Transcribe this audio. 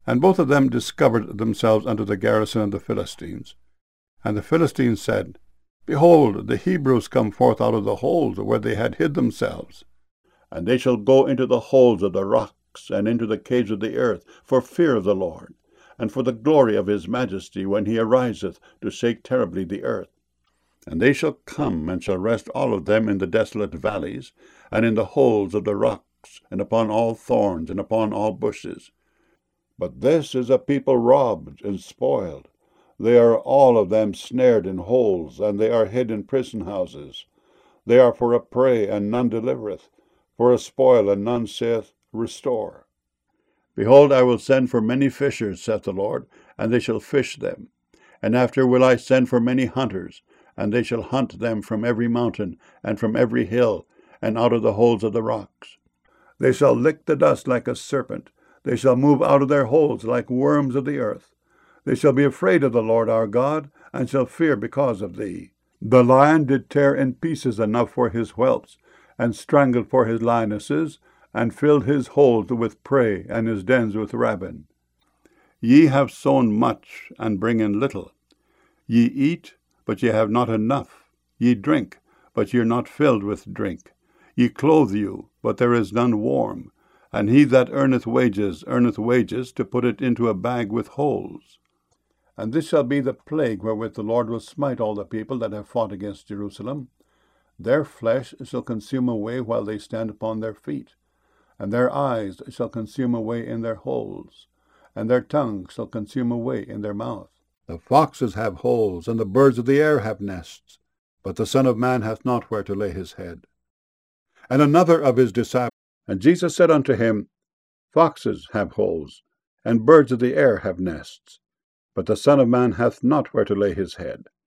And both of them discovered themselves unto the garrison of the Philistines. And the Philistines said, Behold, the Hebrews come forth out of the holes where they had hid themselves. And they shall go into the holes of the rocks, and into the caves of the earth, for fear of the Lord, and for the glory of his majesty, when he ariseth to shake terribly the earth. And they shall come, and shall rest all of them in the desolate valleys, and in the holes of the rocks, and upon all thorns, and upon all bushes. But this is a people robbed and spoiled. They are all of them snared in holes, and they are hid in prison houses. They are for a prey, and none delivereth, for a spoil, and none saith, Restore. Behold, I will send for many fishers, saith the Lord, and they shall fish them. And after will I send for many hunters, and they shall hunt them from every mountain, and from every hill, and out of the holes of the rocks. They shall lick the dust like a serpent. They shall move out of their holes like worms of the earth. They shall be afraid of the Lord our God, and shall fear because of thee. The lion did tear in pieces enough for his whelps, and strangled for his lionesses, and filled his holes with prey, and his dens with rabble. Ye have sown much, and bring in little. Ye eat, but ye have not enough. Ye drink, but ye are not filled with drink. Ye clothe you, but there is none warm. And he that earneth wages to put it into a bag with holes. And this shall be the plague wherewith the Lord will smite all the people that have fought against Jerusalem. Their flesh shall consume away while they stand upon their feet, and their eyes shall consume away in their holes, and their tongue shall consume away in their mouth. The foxes have holes, and the birds of the air have nests, but the Son of Man hath not where to lay his head. And another of his disciples, and Jesus said unto him, Foxes have holes, and birds of the air have nests, but the Son of Man hath not where to lay his head.